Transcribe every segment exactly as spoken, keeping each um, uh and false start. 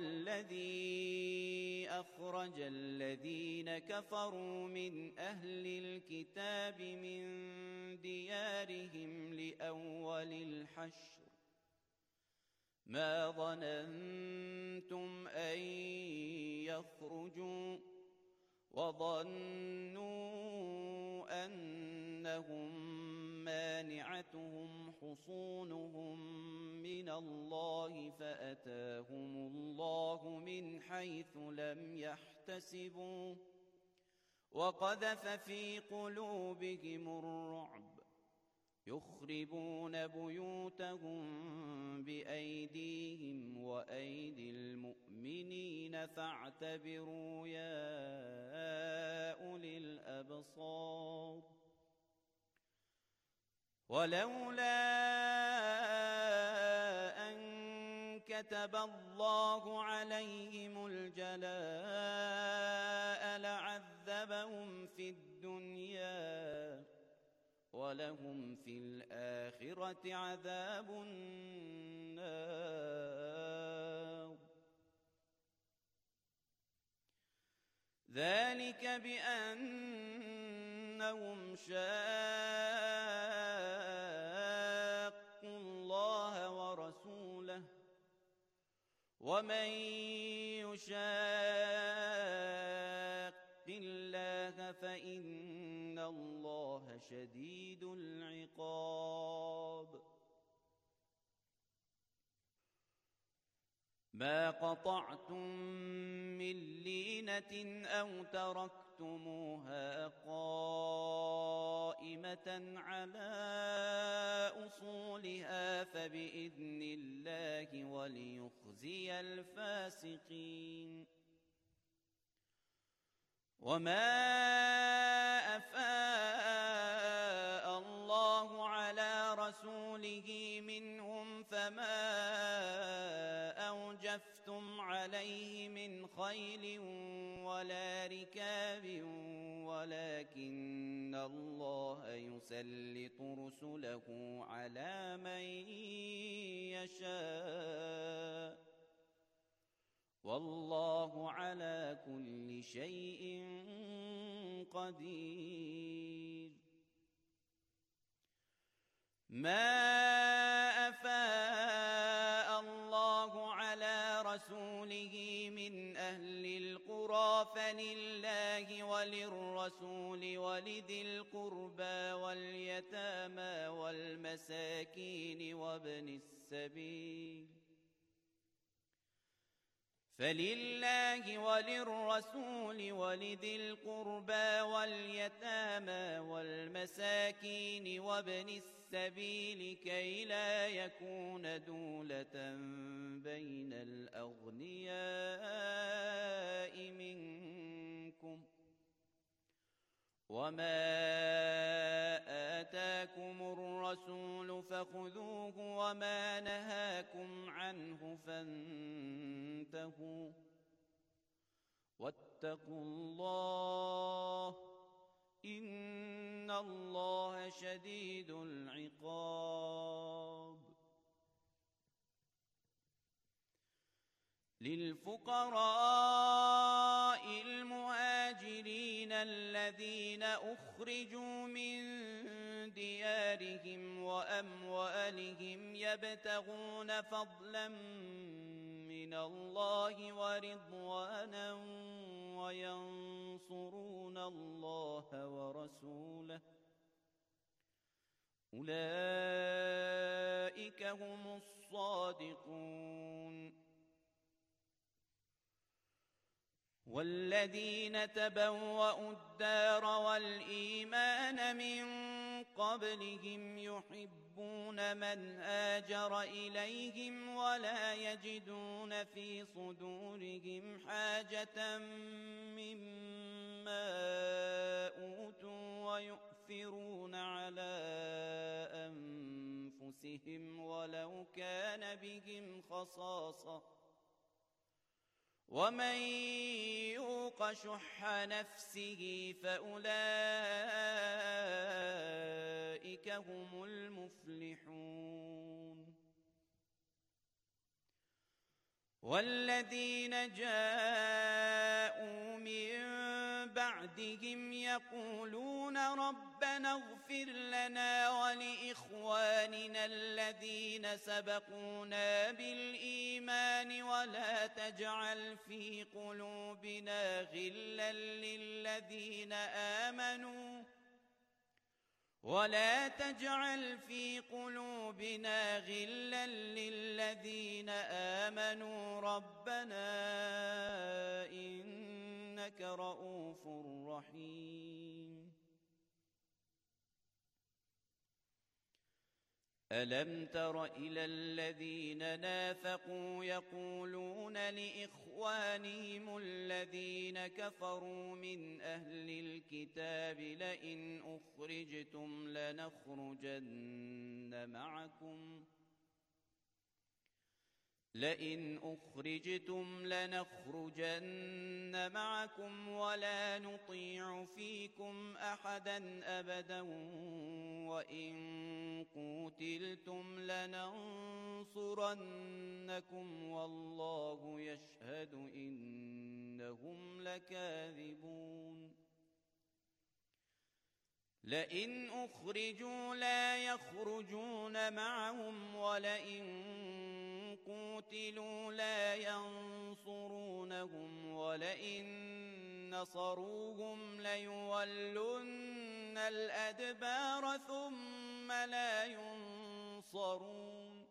الذي أخرج الذين كفروا من أهل الكتاب من ديارهم لأول الحشر ما ظننتم أن يخرجوا وظنوا أنهم مانعتهم حصونهم من الله فأتاهم الله من حيث لم يحتسبوا وقذف في قلوبهم الرعب يخربون بيوتهم بأيديهم وأيدي المؤمنين فاعتبروا يا أولي الأبصار ولولا أن كتب الله عليهم الجلاء لعذبهم في الدنيا ولهم في الآخرة عذاب النار ذلك بأنهم شاقوا الله ورسوله ومن يشاق الله فإن الله شديد العقاب ما قطعتم من لينة أو تركتموها قائمة على أصولها فبإذن الله وليخزي الفاسقين وما أفاء الله على رسوله منهم فما أوجفتم عليه من خيل ولا ركاب ولكن الله يسلط رسله على من يشاء والله على كل شيء قدير ما أفاء الله على رسوله من أهل القرى فلله وللرسول ولذي القربى واليتامى والمساكين وابن السبيل فلله وللرسول ولذي القربى واليتامى والمساكين وابن السبيل كي لا يكون دولة بين الأغنياء منكم وما آتاكم الرسول فخذوه وما نهاكم عنه فانتهوا واتقوا الله إن الله شديد العقاب للفقراء المهاجرين الذين أخرجوا من ديارهم وأموالهم يبتغون فضلا من الله ورضوانا وينصرون الله ورسوله أولئك هم الصادقون والذين تبوأوا الدار والإيمان من قبلهم يحبون من هاجر إليهم ولا يجدون في صدورهم حاجة مما أوتوا ويؤثرون على أنفسهم ولو كان بهم خصاصة ومن يوق شح نفسه فأولئك هم المفلحون والذين جاءوا من بعدهم يقولون ربنا اغفر لنا ولإخواننا الذين سبقونا بالإيمان ولا تجعل في قلوبنا غلا للذين آمنوا ولا تجعل في قلوبنا غلا للذين آمنوا ربنا إنك رؤوف رحيم. ألم تر إلى الذين نافقوا يقولون لإخوانهم الذين كفروا من أهل الكتاب لئن أخرجتم لنخرجن معكم لئن أخرجتم لنخرجن معكم ولا نطيع فيكم أحدا أبدا وإن قوتلتم لننصرنكم والله يشهد إنهم لكاذبون. لئن أخرجوا لا يخرجون معهم ولئن قوتلوا لا ينصرونهم ولئن نصروهم ليولن الأدبار ثم لا ينصرون.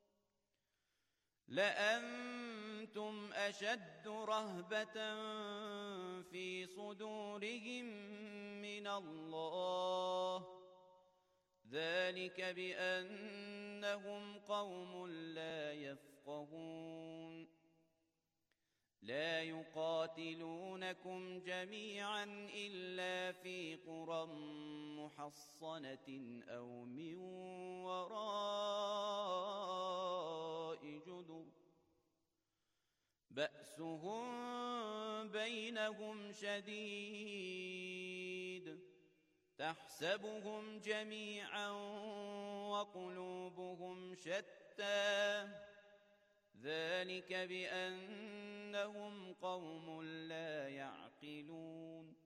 لأنتم أشد رهبة في صدورهم من الله ذلك بأنهم قوم لا يفقهون. لا يقاتلونكم جميعا إلا في قرى محصنة أو من وراء جدر بأسهم بينهم شديد تحسبهم جميعا وقلوبهم شتى ذلك بأنهم قوم لا يعقلون.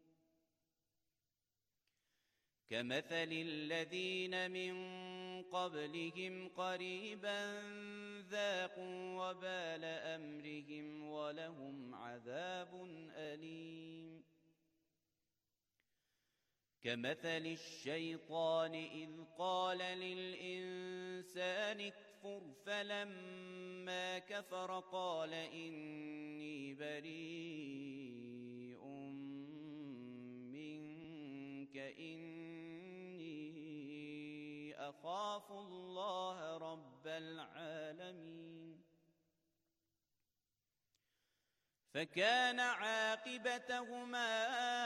كمثل الذين من قبلهم قريبا ذاقوا وبال أمرهم ولهم عذاب أليم. كمثل الشيطان إذ قال للإنسان اكفر فلما كفر قال إني بريء منك إني أخاف الله رب العالمين. فكان عاقبتهما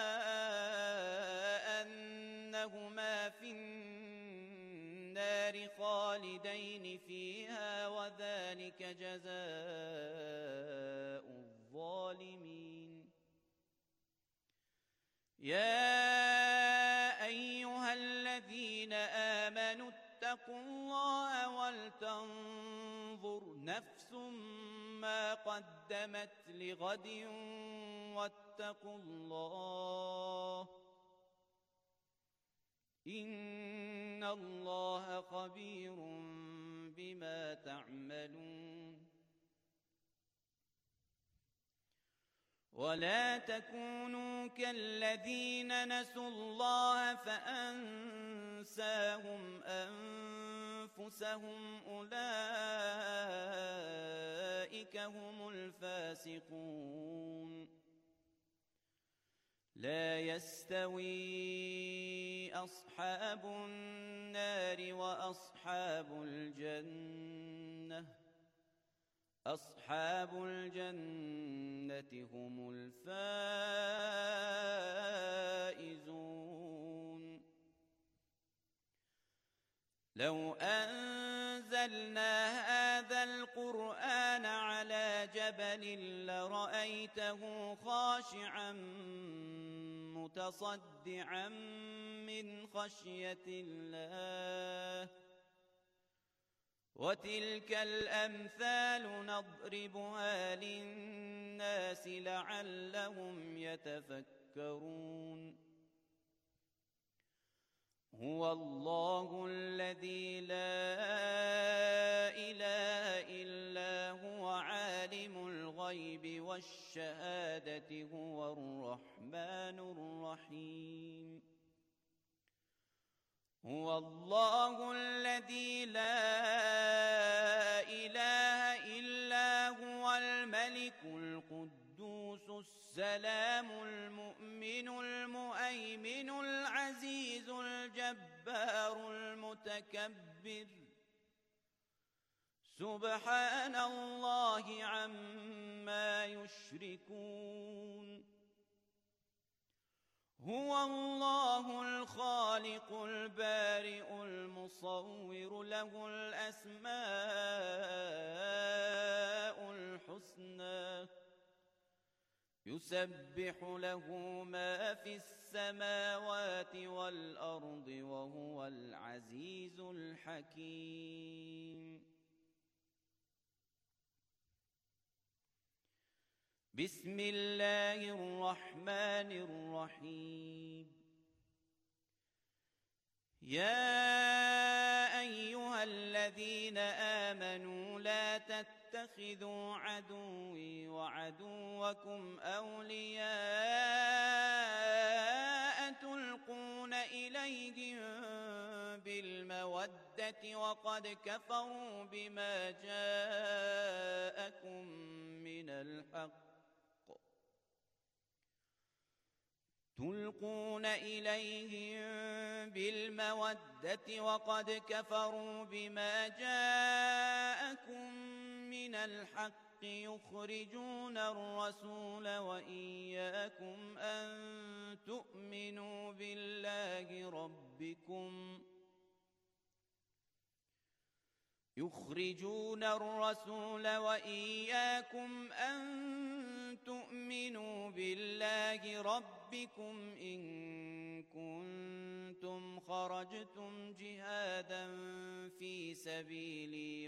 أنهما في النار خالدين فيها وذلك جزاء الظالمين. يا أيها الذين آمنوا اتقوا الله ولتنظر نفس ما قدمت لغد واتقوا الله إن الله خبير بما تعملون. ولا تكونوا كالذين نسوا الله فأنساهم أنفسهم أولئك هم الفاسقون. لا يستوي أصحاب النار وأصحاب الجنة أصحاب الجنة هم الفائزون. لو أنزلنا هذا القرآن على جبل لرأيته خاشعا متصدعا من خشية الله وتلك الأمثال نضربها للناس لعلهم يتفكرون هو الله الذي لا إله إلا هو عالم الغيب والشهادة هو الرحمن الرحيم هو الله الذي لا إله إلا هو الملك القدوس السلام المؤمن المؤمن العزيز الجبار المتكبر سبحان الله عما يشركون هو الله الخالق البارئ المصور له الأسماء الحسنى يسبح له ما في السماوات والأرض وهو العزيز الحكيم بسم الله الرحمن الرحيم يا أيها الذين آمنوا لا تتخذوا عدوي وعدوكم أولياء تلقون إليهم بالمودة وقد كفروا بما جاءكم من الحق تلقون إليهم بالمودة وقد كفروا بما جاءكم من الحق يخرجون الرسول وإياكم أن تؤمنوا بالله ربكم يخرجون الرسول وإياكم أن تؤمنوا بالله ربكم إن كنتم خرجتم جهادا في سبيلي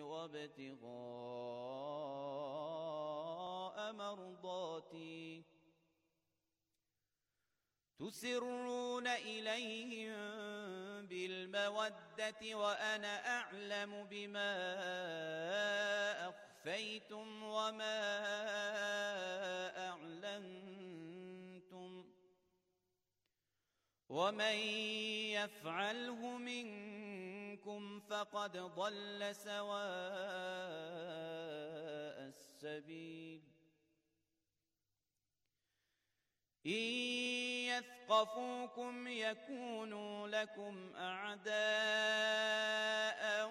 وابتغاء مرضاتي تسرون إليهم بالمودة وأنا أعلم بما أخفيتم وما أعلنتم ومن يفعله منكم فقد ضل سواء السبيل إن يثقفوكم يكونوا لكم أعداء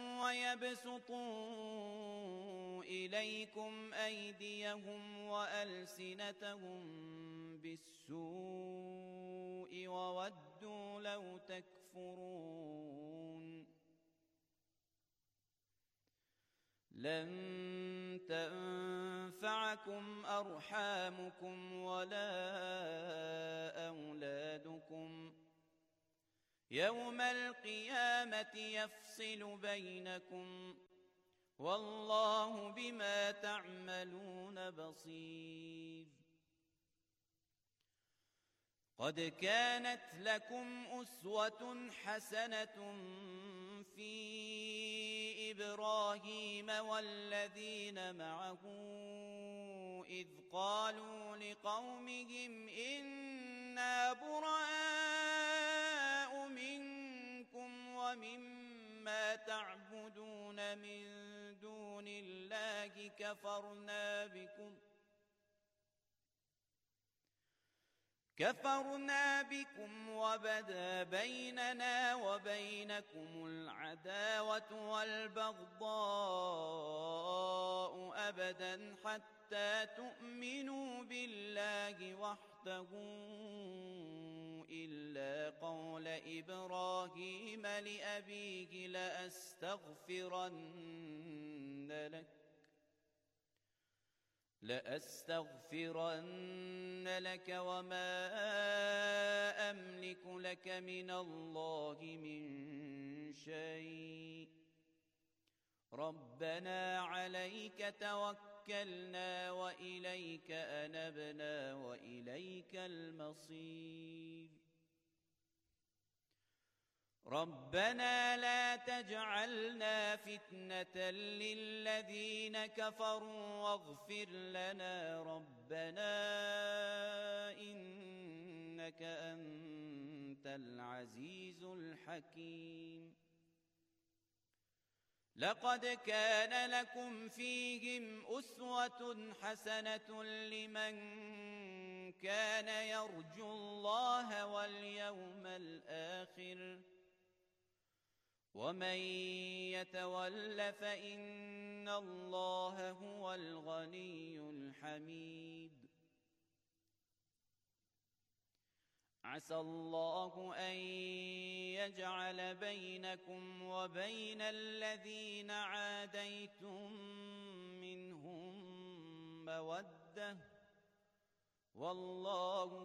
ويبسطوا إليكم أيديهم وألسنتهم بالسوء وودوا لو تكفرون لن تنفعكم أرحامكم ولا أولادكم يوم القيامة يفصل بينكم والله بما تعملون بصير قد كانت لكم أسوة حسنة في إبراهيم والذين معه إذ قالوا لقومهم إنا براء منكم ومما تعبدون من دون الله كفرنا بكم كفرنا بكم وبدا بيننا وبينكم العداوة والبغضاء أبدا حتى تؤمنوا بالله وحده إلا قول إبراهيم لأبيه لأستغفرن لك لأستغفرن لك وما أملك لك من الله من شيء ربنا عليك توكلنا وإليك أنبنا وإليك المصير ربنا لا تجعلنا فتنة للذين كفروا واغفر لنا ربنا إنك أنت العزيز الحكيم لقد كان لكم فيهم أسوة حسنة لمن كان يرجو الله واليوم الآخر ومن يتول فإن الله هو الغني الحميد عسى الله أن يجعل بينكم وبين الذين عاديتم منهم مودة والله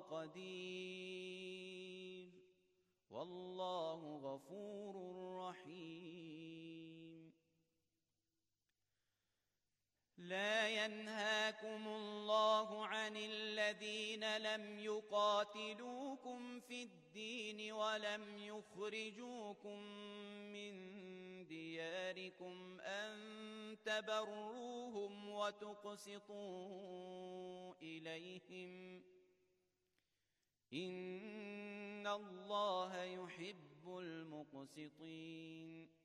قدير والله غفور رحيم لا ينهاكم الله عن الذين لم يقاتلوكم في الدين ولم يخرجوكم من دياركم أن تبروهم وتقسطوا إليهم إن الله يحب المقسطين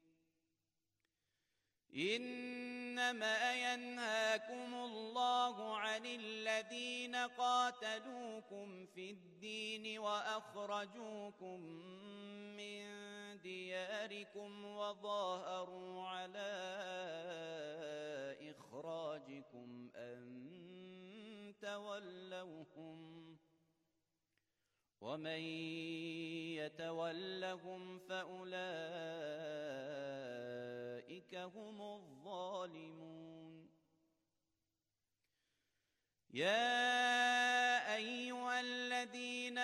إنما ينهاكم الله عن الذين قاتلوكم في الدين وأخرجوكم من دياركم وظاهروا على إخراجكم أن تولوهم ومن يتولهم فأولئك هم الظالمون يا أيها الذين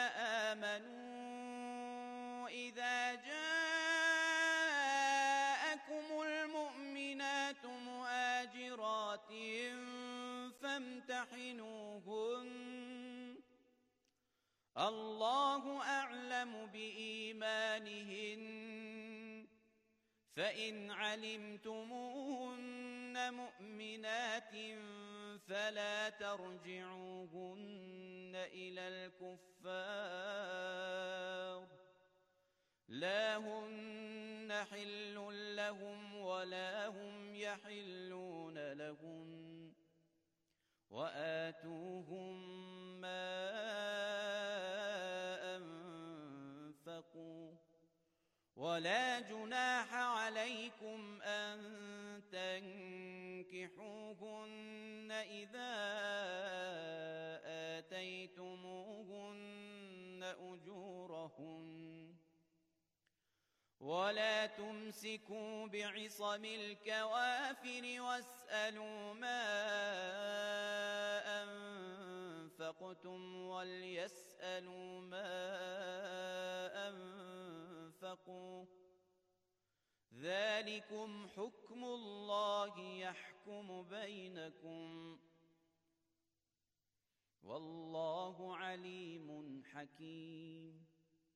آمنوا إذا جاءكم المؤمنات مهاجرات فامتحنوهن الله أعلم بإيمانهن فإن علمتموهن مؤمنات فلا ترجعوهن إلى الكفار لا هن حل لهم ولا هم يحلون لهن وآتوهم ما أنفقوا ولا جناح عليكم أن تنكحوهن إذا آتيتموهن أجورهن ولا تمسكوا بعصم الكوافر واسألوا ما أنفقتم وليسألوا ما أنفقوا ذلكم حكم الله يحكم بينكم والله عليم حكيم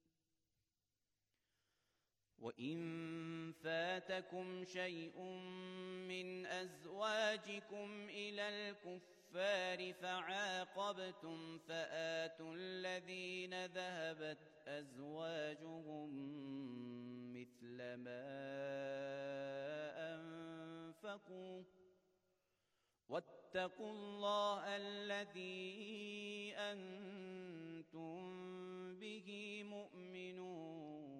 وإن فاتكم شيء من أزواجكم إلى الكفار فعاقبتم فآتوا الذين ذهبت أزواجهم مثل ما أنفقوا واتقوا الله الذي أنتم به مؤمنون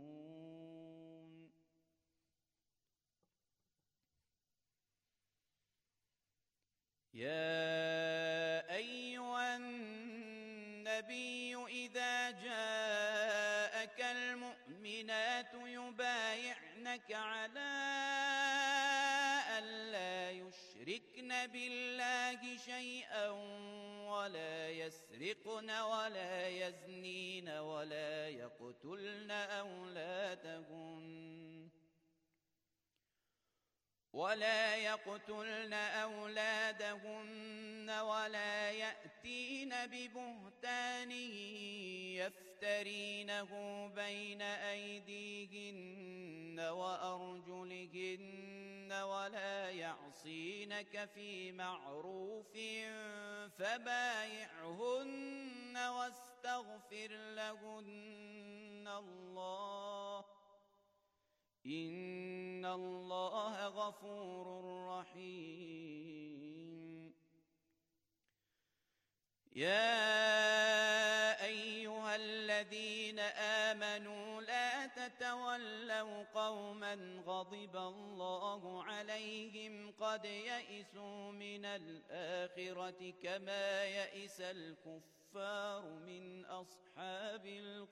يا أيها النبي إذا جاءك المؤمنات يبايعنك على ألا يشركن بالله شيئا ولا يسرقن ولا يزنين ولا يقتلن أولادهن ولا يقتلن أولادهن ولا يأتين ببهتان يفترينه بين أيديهن وأرجلهن ولا يعصينك في معروف فبايعهن واستغفر لهن الله إن الله غفور رحيم. يا أيها الذين آمنوا لا تتولوا قوما غضب الله عليهم قد يئسوا من الآخرة كما يئس الكفار من أصحاب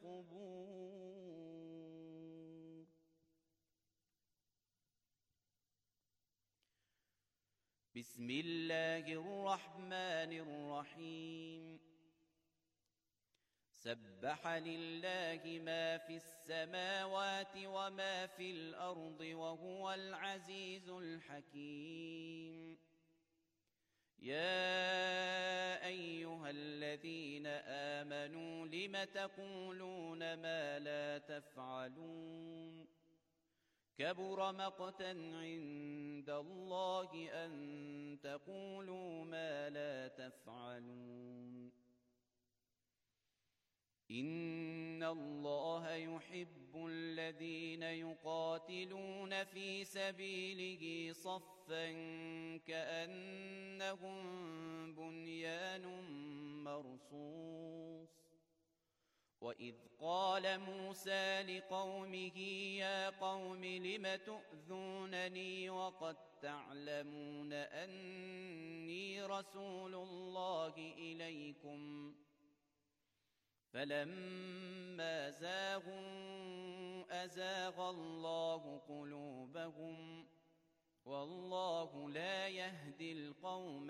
القبور. بسم الله الرحمن الرحيم. سبح لله ما في السماوات وما في الأرض وهو العزيز الحكيم. يا أيها الذين آمنوا لم تقولون ما لا تفعلون كبر مقتا عند الله أن تقولوا ما لا تفعلون إن الله يحب الذين يقاتلون في سبيله صفا كأنهم بنيان مرصوص. وإذ قال موسى لقومه يا قوم لم تؤذونني وقد تعلمون أني رسول الله إليكم فلما زاغوا أزاغ الله قلوبهم والله لا يهدي القوم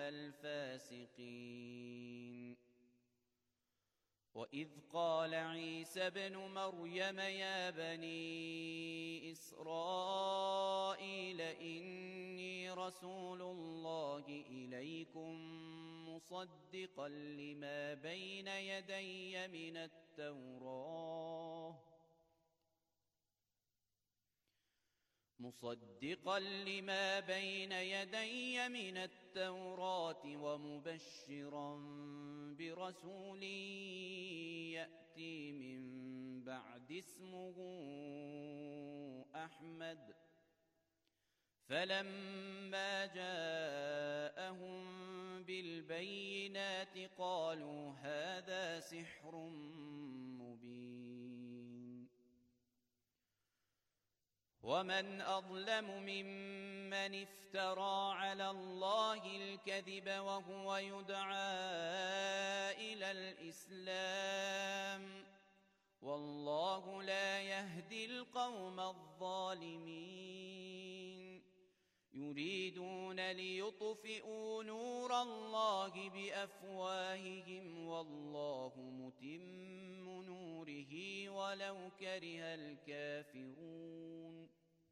الفاسقين. وإذ قال عيسى ابن مريم يا بني إسرائيل إني رسول الله إليكم مصدقا لما بين يدي من التوراة مصدقا لما بين يدي من التوراة ومبشرا برسول يأتي من بعد اسمه أحمد فلما جاءهم بالبينات قالوا هذا سحر مبين. ومن أظلم ممن افترى على الله الكذب وهو يدعى إلى الإسلام والله لا يهدي القوم الظالمين. يريدون ليطفئوا نور الله بأفواههم والله متم نوره ولو كره الكافرون.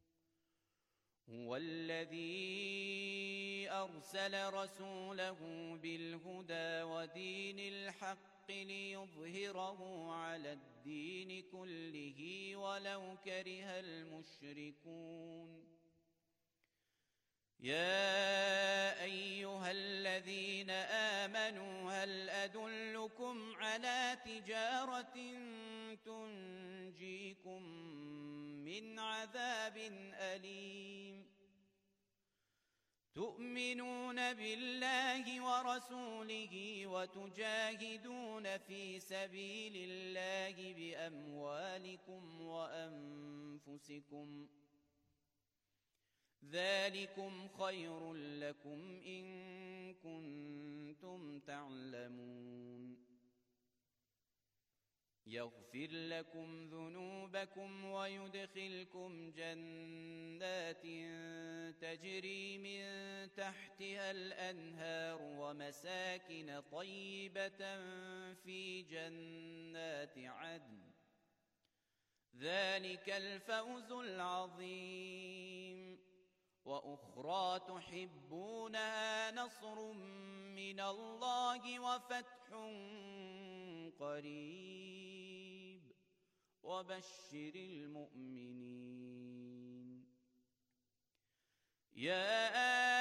هو الذي أرسل رسوله بالهدى ودين الحق ليظهره على الدين كله ولو كره المشركون. يا أيها الذين آمنوا هل أدلكم على تجارة تنجيكم من عذاب أليم تؤمنون بالله ورسوله وتجاهدون في سبيل الله بأموالكم وأنفسكم ذلكم خير لكم إن كنتم تعلمون. يغفر لكم ذنوبكم ويدخلكم جنات تجري من تحتها الأنهار ومساكن طيبة في جنات عدن ذلك الفوز العظيم. وأخرى تحبونها نصر من الله وفتح قريب وبشر المؤمنين. يا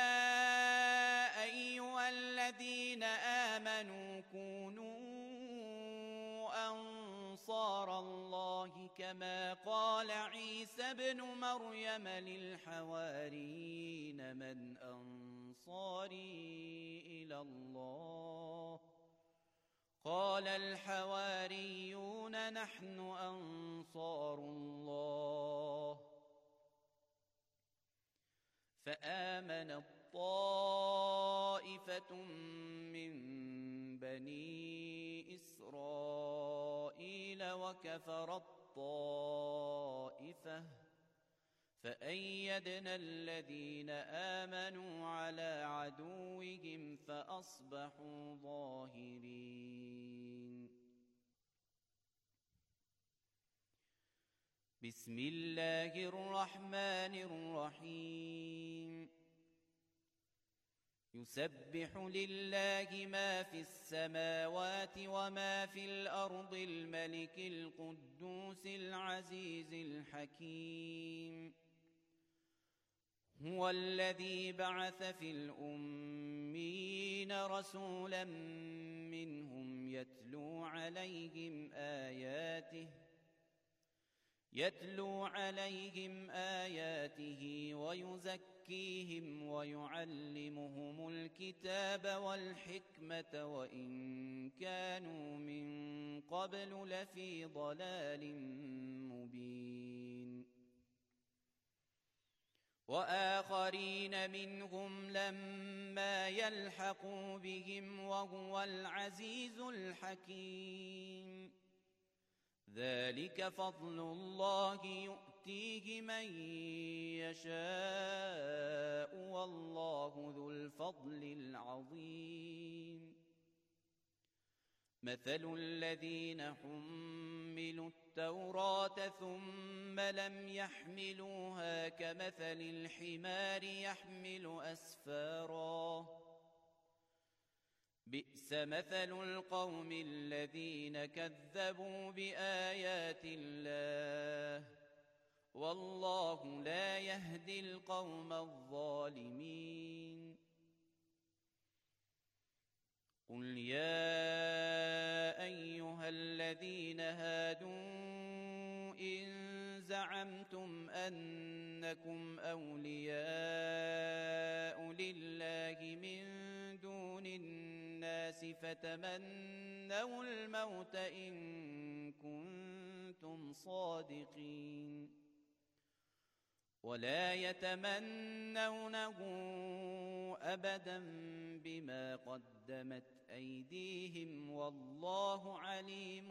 أيها الذين آمنوا كونوا أنصار الله كما قال عيسى ابن مريم للحواريين من أنصاري إلى الله قال الحواريون نحن أنصار الله. فآمنت طائفة من بني إسرائيل وكفرت طائفة فأيدنا الذين آمنوا على عدوهم فأصبحوا ظاهرين. بسم الله الرحمن الرحيم. يسبح لله ما في السماوات وما في الأرض الملك القدوس العزيز الحكيم. هو الذي بعث في الأميين رسولا منهم يتلو عليهم آياته يتلو عليهم آياته ويزكيهم ويعلمهم الكتاب والحكمة وإن كانوا من قبل لفي ضلال مبين. وآخرين منهم لما يلحقوا بهم وهو العزيز الحكيم. ذلك فضل الله يؤتيه من يشاء والله ذو الفضل العظيم. مثل الذين حملوا التوراة ثم لم يحملوها كمثل الحمار يحمل أسفاراً بئس مثل القوم الذين كذبوا بآيات الله والله لا يهدي القوم الظالمين. قل يا أيها الذين هادوا إن زعمتم أنكم أولياء لله من دون الناس فتمنوا الموت إن كنتم صادقين ولا يتمنونه أبدا بما قدمت أيديهم والله عليم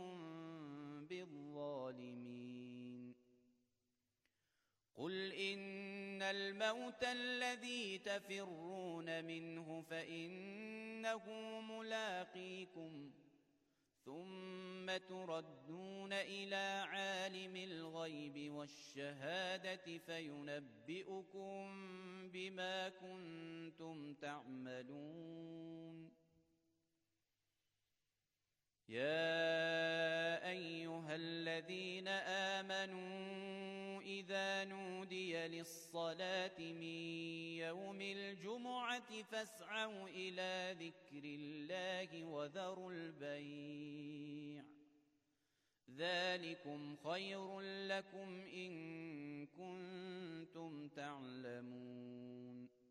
بالظالمين. قل إن الموت الذي تفرون منه فإنه ملاقيكم ثم تردون إلى عالم الغيب والشهادة فينبئكم بما كنتم تعملون. يا أيها الذين آمنوا إذا نودي للصلاة من يوم الجمعة فاسعوا إلى ذكر الله وذروا البيع ذلكم خير لكم إن كنتم تعلمون.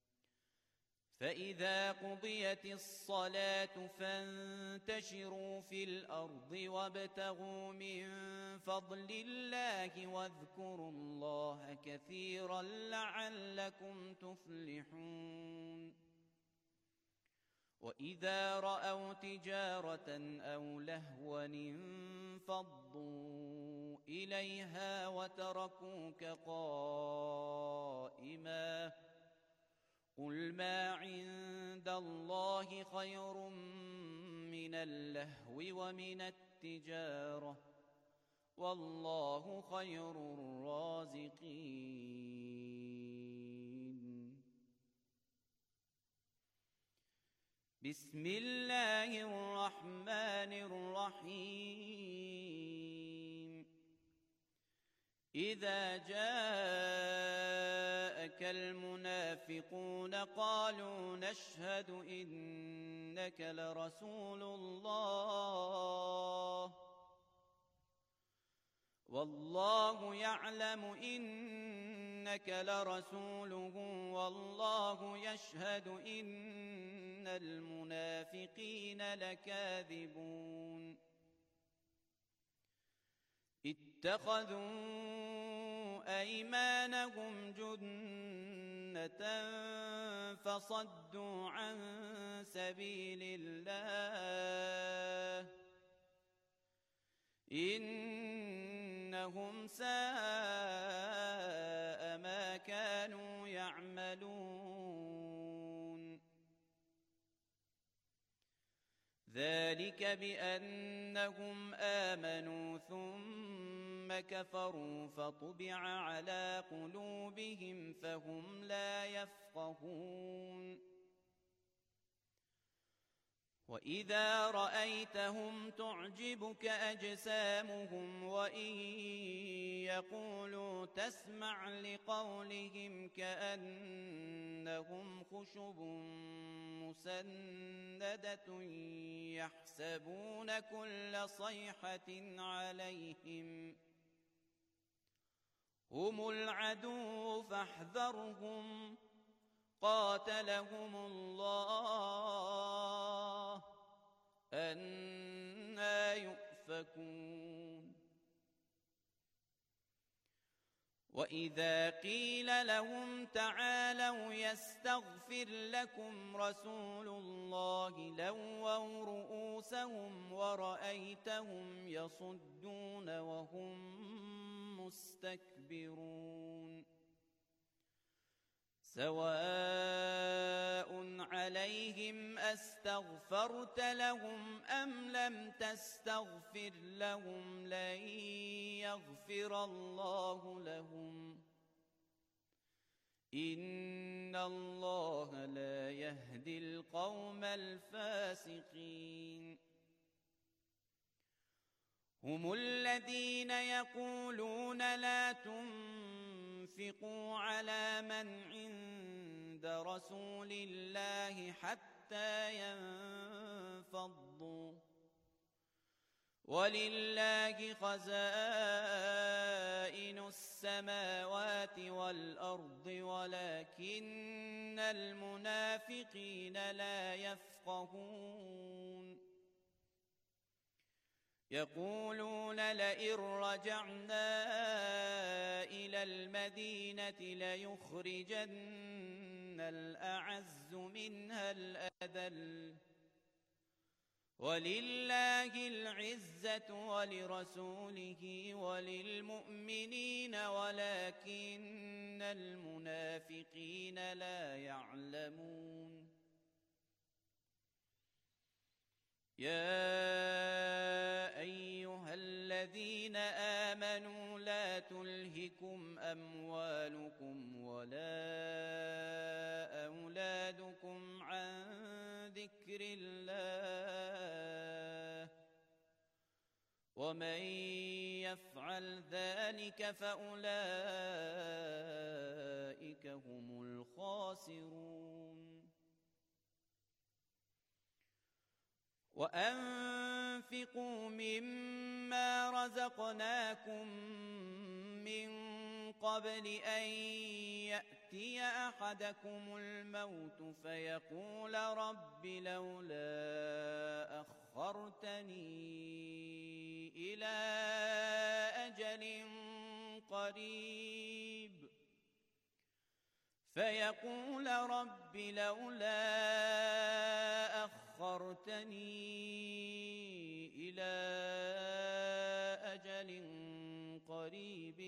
فإذا قضيت الصلاة فانتشروا في الأرض وابتغوا من فضل الله واذكروا الله كثيرا لعلكم تفلحون. وإذا رأوا تجارة أو لهوا انفضوا إليها وتركوك قائما قل ما عند الله خير من اللهو ومن التجارة والله خير الرازقين. بسم الله الرحمن الرحيم إذا جاءك المنافقون قالوا نشهد إنك لرسول الله والله يعلم إنك لرسوله والله يشهد إن المنافقين لكاذبون اتخذوا أيمانهم جنة فصدوا عن سبيل الله إنهم ساء ما كانوا يعملون ذلك بأنهم آمنوا ثم كفروا فطبع على قلوبهم فهم لا يفقهون وإذا رأيتهم تعجبك أجسامهم وإن يقولوا تسمع لقولهم كأنهم خشب مسندة يحسبون كل صيحة عليهم هم العدو فاحذرهم قاتلهم الله أنى يؤفكون وإذا قيل لهم تعالوا يستغفر لكم رسول الله لووا رؤوسهم ورأيتهم يصدون وهم مستكبرون سواء عليهم أستغفرت لهم أم لم تستغفر لهم لن يغفر الله لهم إن الله لا يهدي القوم الفاسقين هم الذين يقولون لا تنفقوا على من عند رسول الله حتى ينفضوا ولله خزائن السماوات والأرض ولكن المنافقين لا يفقهون يقولون لئن رجعنا إلى المدينة ليخرجن الأعز منها الأذل ولله العزة ولرسوله وللمؤمنين ولكن المنافقين لا يعلمون يا أيها الذين آمنوا لا تلهكم أموالكم ولا أولادكم عن ذكر الله ومن يفعل ذلك فأولئك هم الخاسرون وأنفقوا مما رزقناكم من قبل أن يأتي أحدكم الموت فيقول رب لولا أخرتني إلى أجل قريب فيقول رب لولا أخرتني إلى أجل قريب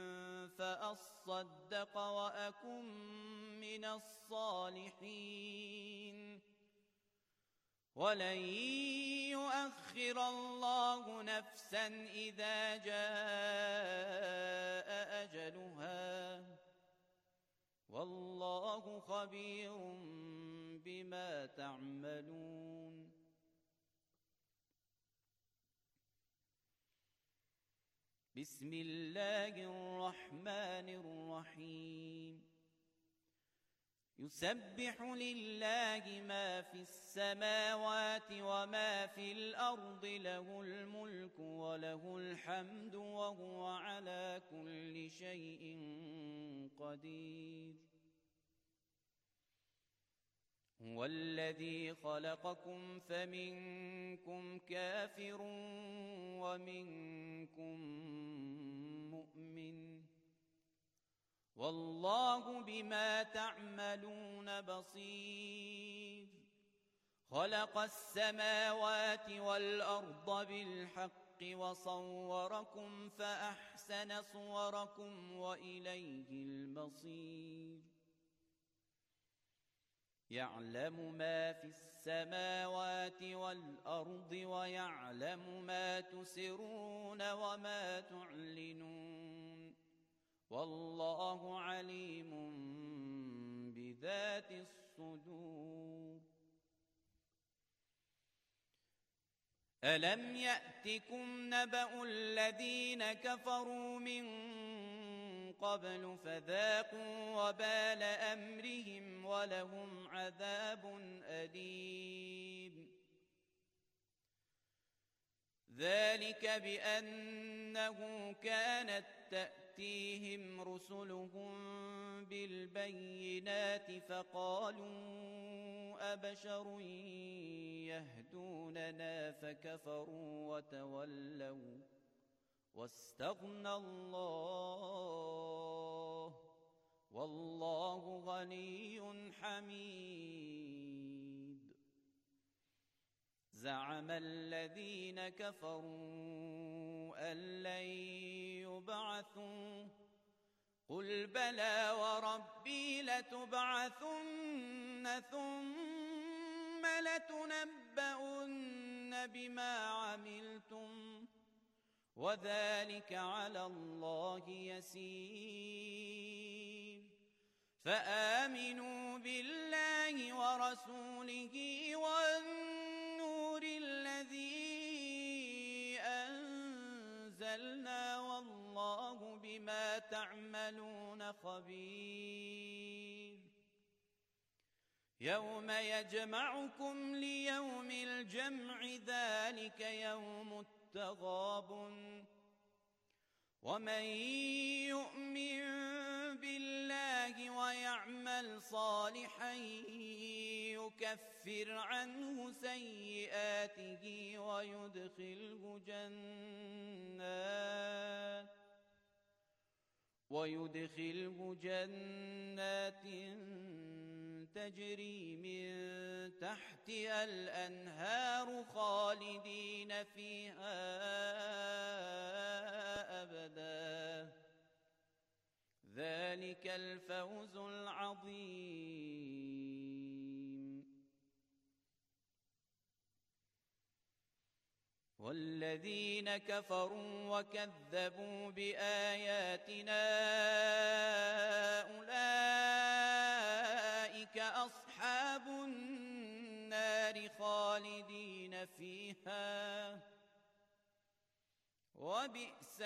فأصدق وأكن من الصالحين ولن يؤخر الله نفسا إذا جاء أجلها والله خبير بما تعملون بسم الله الرحمن الرحيم يسبح لله ما في السماوات وما في الأرض له الملك وله الحمد وهو على كل شيء قدير هو الذي خلقكم فمنكم كافر ومنكم مؤمن والله بما تعملون بصير خلق السماوات والأرض بالحق وصوركم فأحسن صوركم وإليه المصير يعلم ما في السماوات والأرض ويعلم ما تسرون وما تعلنون والله عليم بذات الصدور ألم يأتكم نبأ الذين كفروا من قبل فذاقوا وبال أمرهم ولهم عذاب أليم ذلك بأنه كانت تأتيهم رسلهم بالبينات فقالوا أبشر يهدوننا فكفروا وتولوا واستغنى الله والله غني حميد زعم الذين كفروا أن لن يبعثوا قل بلى وربي لتبعثن ثم لتنبؤن بما عملتم وذلك على الله يسير فآمنوا بالله ورسوله والنور الذي أنزلنا والله بما تعملون خبير يوم يجمعكم ليوم الجمع ذلك يوم التغابن ومن يؤمن بالله ويعمل صالحا يكفر عنه سيئاته ويدخله جنات ويدخله جنات تجري من تحتها الأنهار خالدين فيها أبدا ذلك الفوز العظيم والذين كفروا وكذبوا بآياتنا أولئك أصحاب النار خالدين فيها وبئس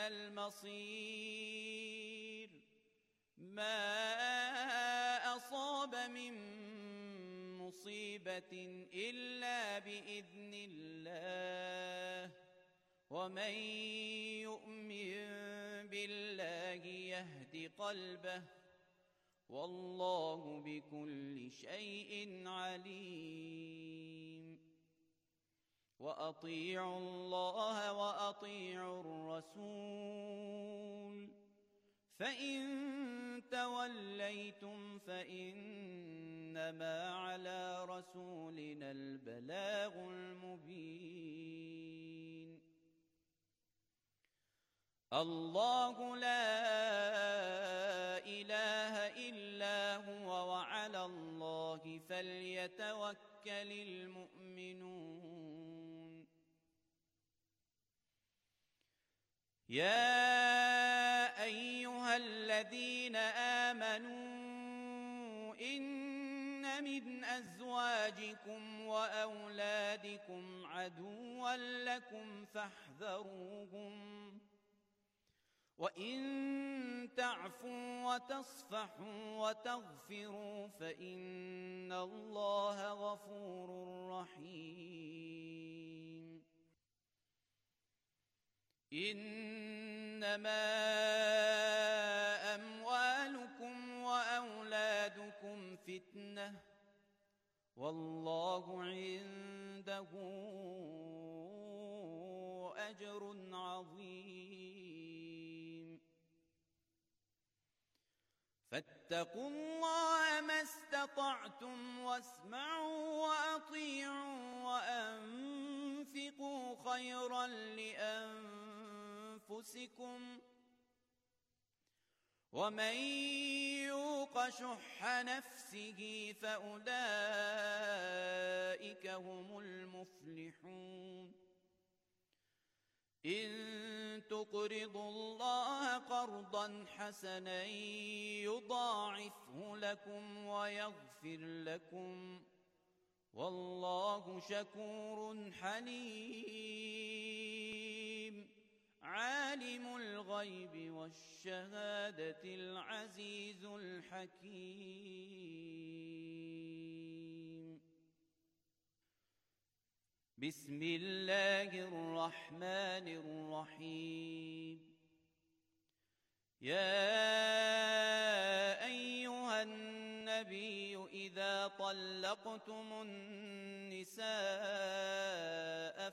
المصير ما أصاب من مصيبة إلا بإذن الله ومن يؤمن بالله يهد قلبه والله بكل شيء عليم وأطيعوا الله وأطيعوا الرسول فإن توليتم فإنما على رسولنا البلاغ المبين الله لا إله إلا هو وعلى الله فليتوكل المؤمنون يا أيها الذين آمنوا إن من أزواجكم وأولادكم عدوا لكم فاحذروهم وإن تعفوا وتصفحوا وتغفروا فإن الله غفور رحيم. إنما أموالكم وأولادكم فتنة والله عنده أجر عظيم. فاتقوا الله ما استطعتم واسمعوا وأطيعوا وأنفقوا خيرا لأنفسكم ومن يوق شح نفسه فأولئك هم المفلحون. إن تقرضوا الله قرضا حسنا يضاعفه لكم ويغفر لكم والله شكور حليم. عالم الغيب والشهادة العزيز الحكيم. بسم الله الرحمن الرحيم. يا أيها النبي إذا طلقتم النساء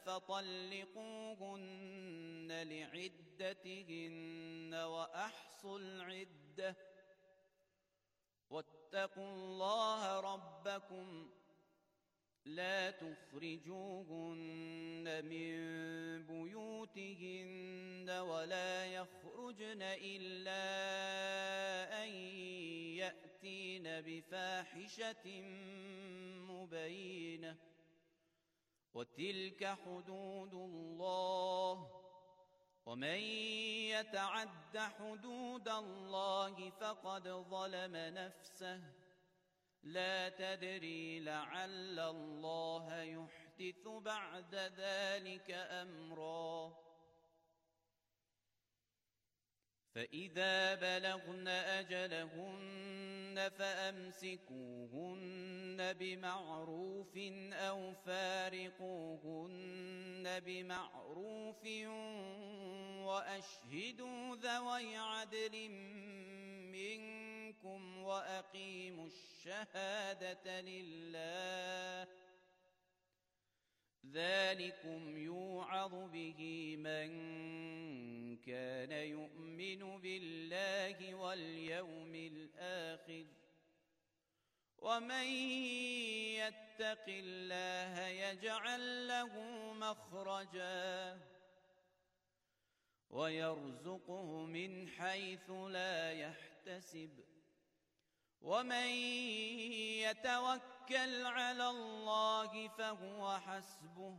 فطلقوهن لعدتهن وأحصوا العدة واتقوا الله ربكم لا تخرجوهن من بيوتهن ولا يخرجن إلا أن يأتين بفاحشة مبينة وتلك حدود الله ومن يتعد حدود الله فقد ظلم نفسه لا تدري لعل الله يحدث بعد ذلك أمرا. فإذا بلغن أجلهن فأمسكوهن بمعروف أو فارقوهن بمعروف وأشهدوا ذوي عدل منكم وأقيموا الشهادة لله ذلكم يوعظ به من كان يؤمن بالله واليوم الآخر ومن يتق الله يجعل له مخرجا ويرزقه من حيث لا يحتسب ومن يتوكل على الله فهو حسبه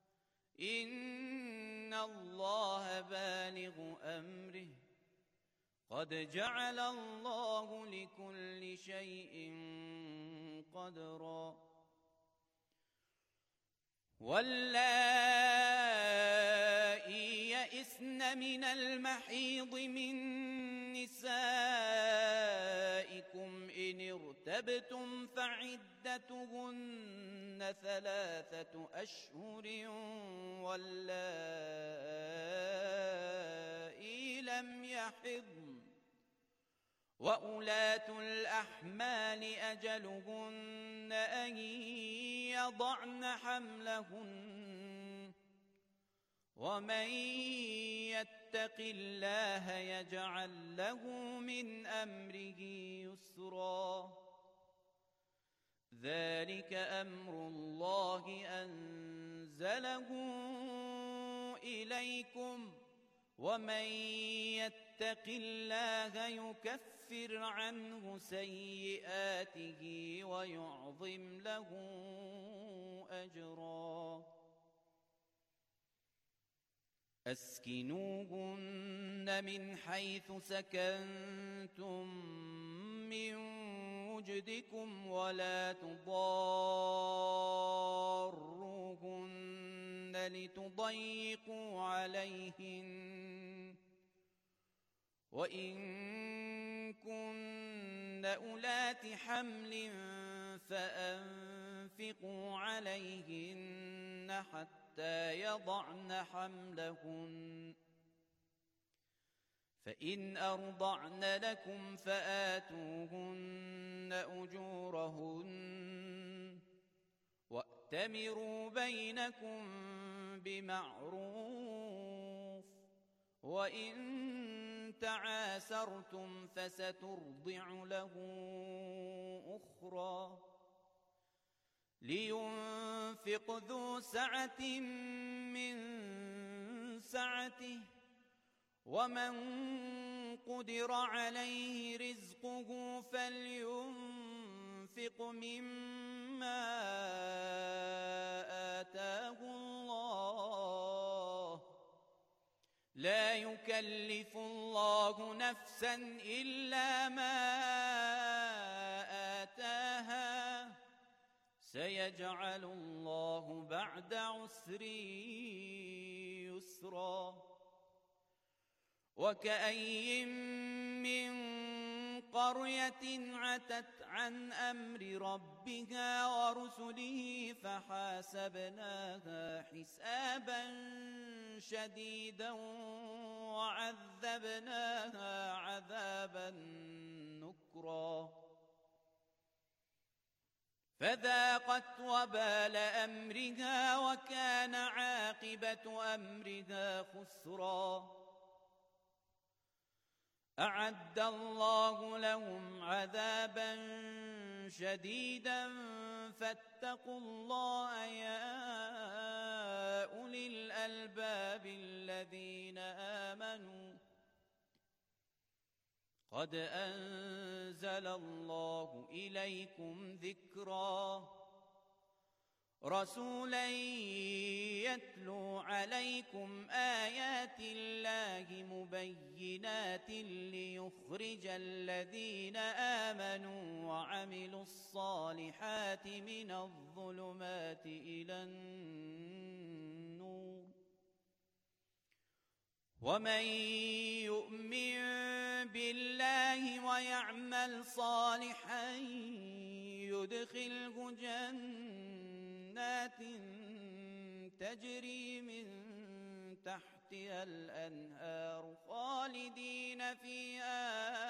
إن الله بالغ أمره قد جعل الله لكل شيء قدرا. واللائي يئسن من المحيض من نسائكم إن ارتبتم فعدتهن ثلاثة أشهر واللائي لم يحضن وأولاة الأحمال أجلهن أن يضعن حملهن ومن يتق الله يجعل له من أمره يسرا. ذلك أمر الله أنزله إليكم ومن يتق الله يكفر عنه سيئاته ويعظم له أجرا. أسكنوهن من حيث سكنتم من وجدكم ولا تضاروهن لتضيقوا عليهن وإن كن أولات حمل فأنفقوا عليهن حتى يضعن حملهن فإن أرضعن لكم فآتوهن أجورهن وأتمروا بينكم بمعروف وإن تعاسرتم فسترضع له أخرى لينفق ذو سعة من سعته ومن قدر عليه رزقه فلينفق مما آتاه الله لا يكلف الله نفسا إلا ما آتاها سيجعل الله بعد عسر يسرا وكأي من قرية عتت عن أمر ربها ورسله فحاسبناها حسابا شديدا وعذبناها عذابا نكرا فذاقت وبال أمرها وكان عاقبة أمرها خسرا أعد الله لهم عذابا شديدا فاتقوا الله يا أولي الألباب الذين آمنوا قد أنزل الله إليكم ذكرا رسولا يتلو عليكم آيات الله مبينات ليخرج الذين آمنوا وعملوا الصالحات من الظلمات إلى النور ومن يؤمن بالله ويعمل صالحا يدخله جنات تجري من تحتها الأنهار خالدين فيها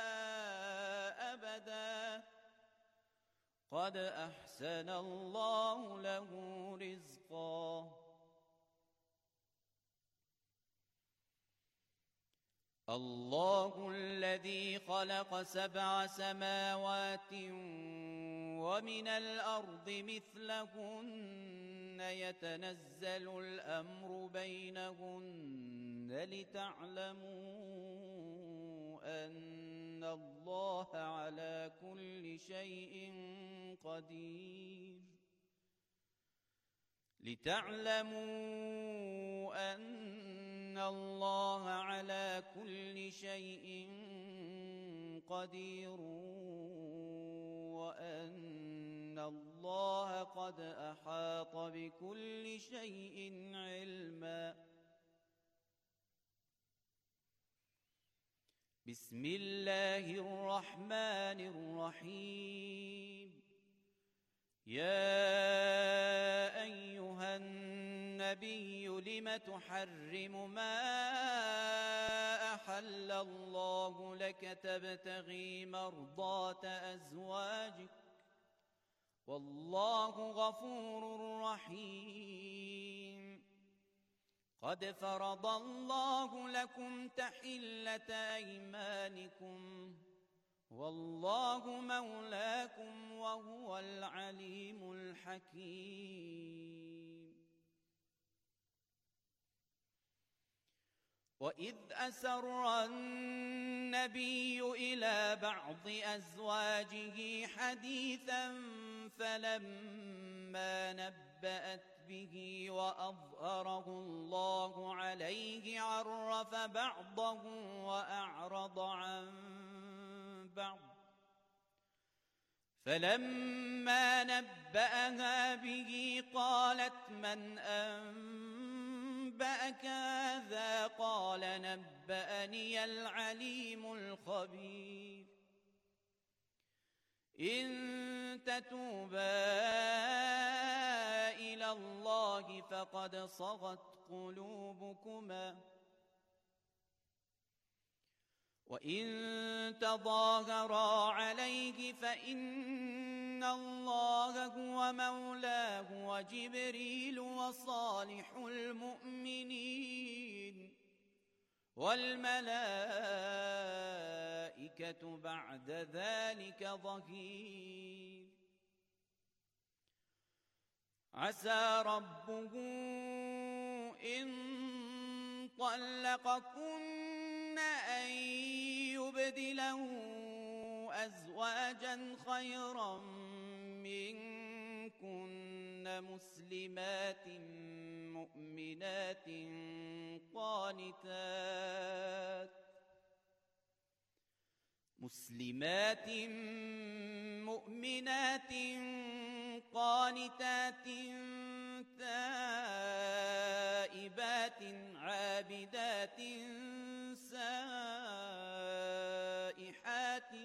أبدا قد أحسن الله له رزقا الله الذي خلق سبع سماوات ومن الأرض مثلهن يتنزل الأمر بينهن لتعلموا أن الله على كل شيء قدير لتعلموا أن الله على كل شيء قدير وأن الله قد أحاط بكل شيء علما بسم الله الرحمن الرحيم يا أيها النبي لم تحرم ما أحل الله لك تبتغي مرضات أزواجك والله غفور رحيم قد فرض الله لكم تحلة أيمانكم والله مولاكم وهو العليم الحكيم وإذ أسر النبي إلى بعض أزواجه حديثا فلما نبأت به وأظهره الله عليه عرف بعضه وأعرض عن بعض فلما نبأها به قالت من أنبأك نبأك هذا؟ قال نبأني العليم الخبير. إن تتوبا إلى الله فقد صغت قلوبكما، وإن تظاهرا عليه فإن الله هو مولاه وجبريل وصالح المؤمنين والملائكة بعد ذلك ظهير. عسى ربه إن طلقكن أن يبدله أزواجا خيرا منكن مسلمات مؤمنات قانتات مسلمات مؤمنات قانتات تائبات عابدات سائحات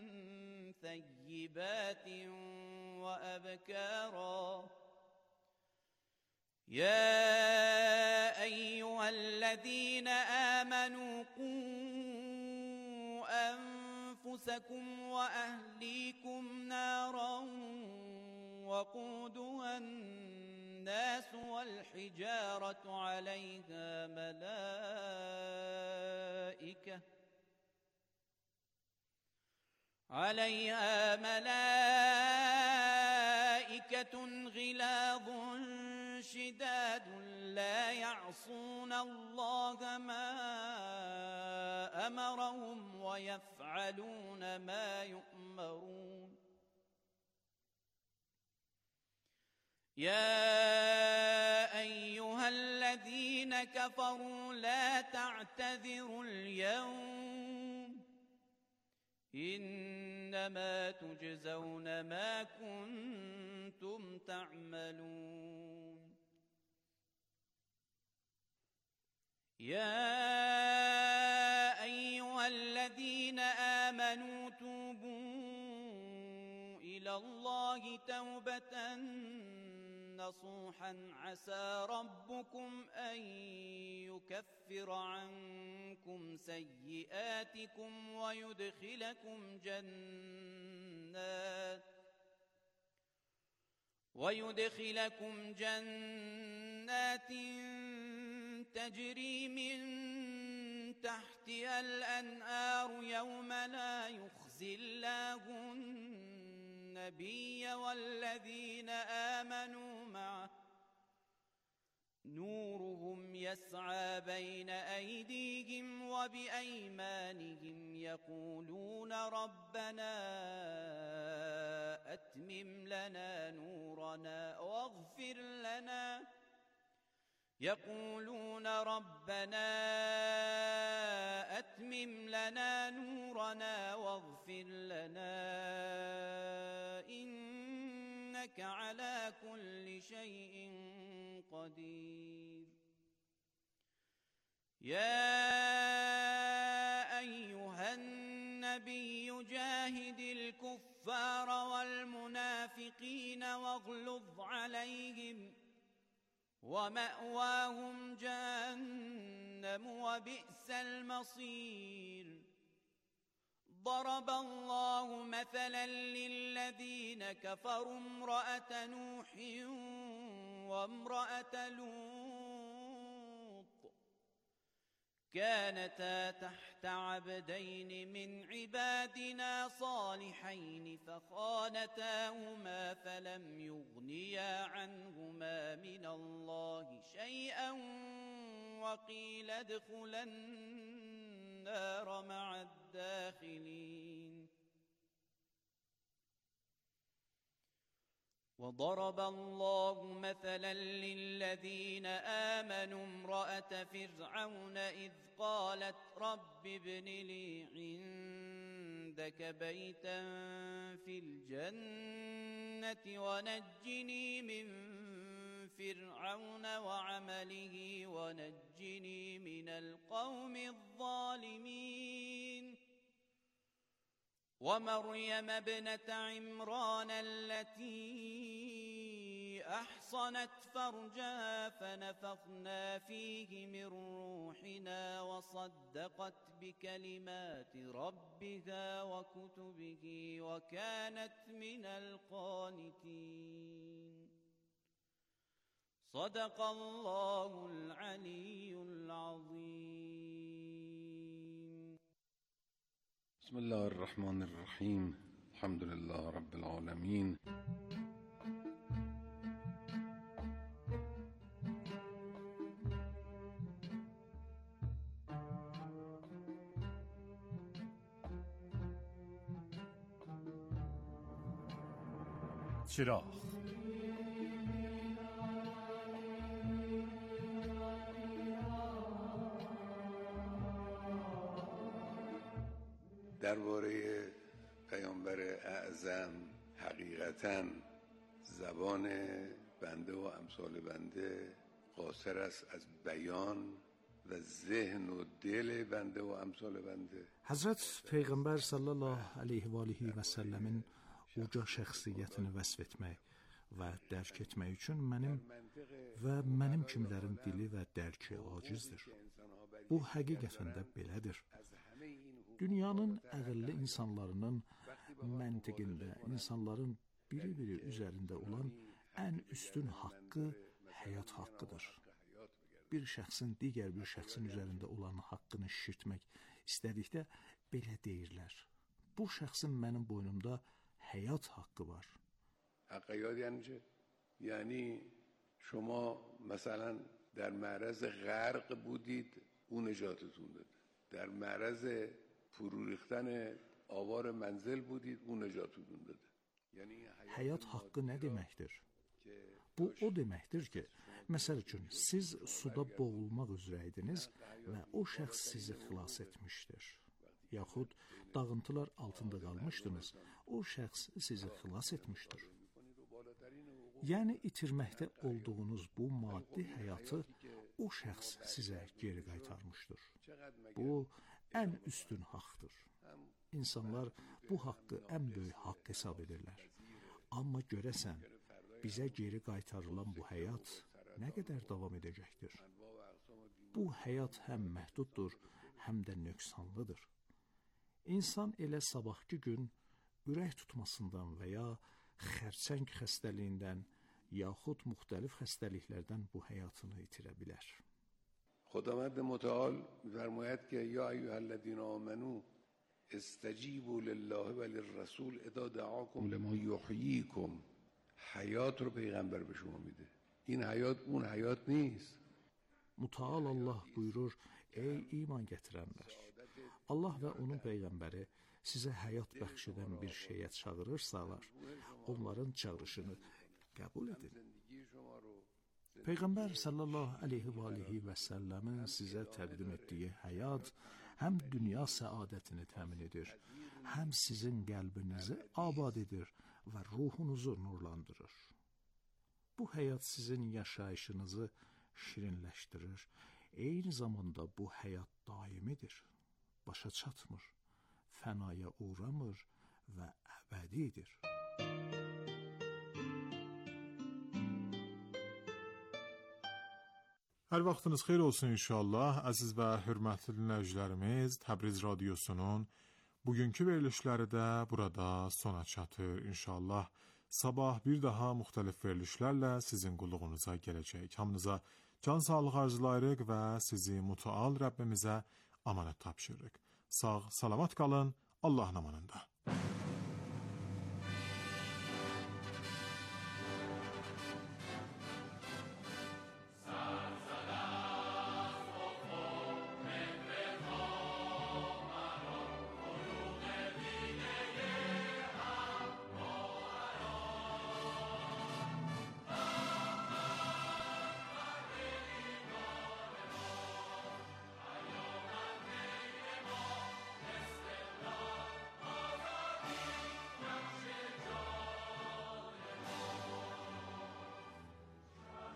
ثيبات وأبكارا. يا أيها الذين آمنوا قوا أنفسكم وأهليكم نارا وقودها الناس والحجارة عليها ملائكة عليها ملائكة غلاظ شداد لا يعصون الله ما أمرهم ويفعلون ما يؤمرون. يا أيها الذين كفروا لا تعتذروا اليوم إنما تجزون ما كنتم تعملون. يا أيها الذين آمنوا توبوا إلى الله توبة نصوحا عسى ربكم أن يكفر عنكم سيئاتكم ويدخلكم جنات ويدخلكم جنات تجري من تحتها الأنهار يوم لا يخزي الله النبي والذين آمنوا معه نورهم يسعى بين أيديهم وبأيمانهم يقولون ربنا أتمم لنا نورنا واغفر لنا يقولون ربنا أتمم لنا نورنا واغفر لنا إنك على كل شيء قدير. يا أيها النبي جاهد الكفار والمنافقين واغلظ عليهم ومأواهم جهنم وبئس المصير. ضرب الله مثلا للذين كفروا امرأة نوح وامرأة لوط كانتا تحت عبدين من عبادنا صالحين فخانتاهما فلم يغنيا عنهما من الله شيئا وقيل ادخلا النار مع الداخلين. وضرب الله مثلا للذين آمنوا امرأة فرعون إذ قالت رب ابن لي عندك بيتا في الجنة ونجني من فرعون فرعون وعمله ونجني من القوم الظالمين ومريم ابنة عمران التي أحصنت فرجها فنفخنا فيه من روحنا وصدقت بكلمات ربها وكتبه وكانت من القانتين صدق الله العلي العظيم. بسم الله الرحمن الرحیم. الحمد لله رب العالمین. چراغ درباره پیامبر اعظم حقیقتاً زبان بنده و امثال بنده قاصر است از بیان و ذهن و دل bende و امثال bende. Hazret Peyğəmbər sallallahu aleyhi və alihi və səlləmin uca şəxsiyyətini vəsf etmək və dərk etmək üçün mənim və mənim kimlərin dili və dərki acizdir. Bu həqiqətən də belədir. Dünyanın əqilli insanlarının məntiqində insanların biri-biri üzərində olan ən üstün haqqı həyat haqqıdır. Bir şəxsin digər bir şəxsin üzərində olan haqqını şişirtmək istədikdə belə deyirlər. Bu şəxsin mənim boynumda həyat haqqı var. حق حیات یعنی چه؟ یعنی شما مثلا در معرض غرق بودید او نجاتتون داده. در معرض فرو ریختن آوار منزل بودید او نجاتتون داده. یعنی həyat haqqı nə deməkdir? Bu o deməkdir ki, məsəl üçün siz suda boğulmaq üzrə idiniz və o şəxs sizi xilas etmişdir. Yaxud dağıntılar altında qalmışdınız, o şəxs sizi xilas etmişdir. Yəni itirməkdə olduğunuz bu maddi həyatı o şəxs sizə geri qaytarmışdır. Bu ən üstün haqqdır. İnsanlar bu haqqı ən böyük haqq hesab edirlər. Amma görəsən, bizə geri qaytarılan bu həyat nə qədər davam edəcəkdir? Bu həyat həm məhduddur, həm də nöqsanlıdır. İnsan elə sabahki gün ürək tutmasından və ya xərçəng xəstəliyindən yaxud müxtəlif xəstəliklərdən bu həyatını itirə bilər. خداوند متعال فرماید که یا ایها الذین آمنوا استجیبوا لله و للرسول اذا دعاکم لما یحییکم. حیات رو پیغمبر به شما میده. این حیات اون حیات نیست. Mutaal Allah buyurur: Ey iman gətirənlər! Allah və onun peyğəmbəri sizə həyat bəxş edən bir şeyə çağırırsalar, onların çağırışını qəbul edin. Peyğəmbər sallallahu aleyhi və alihi və səlləmin sizə təqdim etdiyi həyat həm dünya səadətini təmin edir, həm sizin qəlbinizi abad edir və ruhunuzu nurlandırır. Bu həyat sizin yaşayışınızı şirinləşdirir. Eyni zamanda bu həyat daimidir, başa çatmır, fənaya uğramır və əbədidir. Hər vaxtınız xeyir olsun inşallah. Əziz və hörmətli dinləyicilərimiz, Təbriz radiosunun bugünkü verilişləri də burada sona çatır inşallah. Sabah bir daha müxtəlif verilişlərlə sizin qulluğunuza gələcək. Hamınıza can sağlığı arzulayırıq və sizi mütəal Rəbbimizə amanət tapşırırıq. Sağ, salamat qalın, Allahın amanında.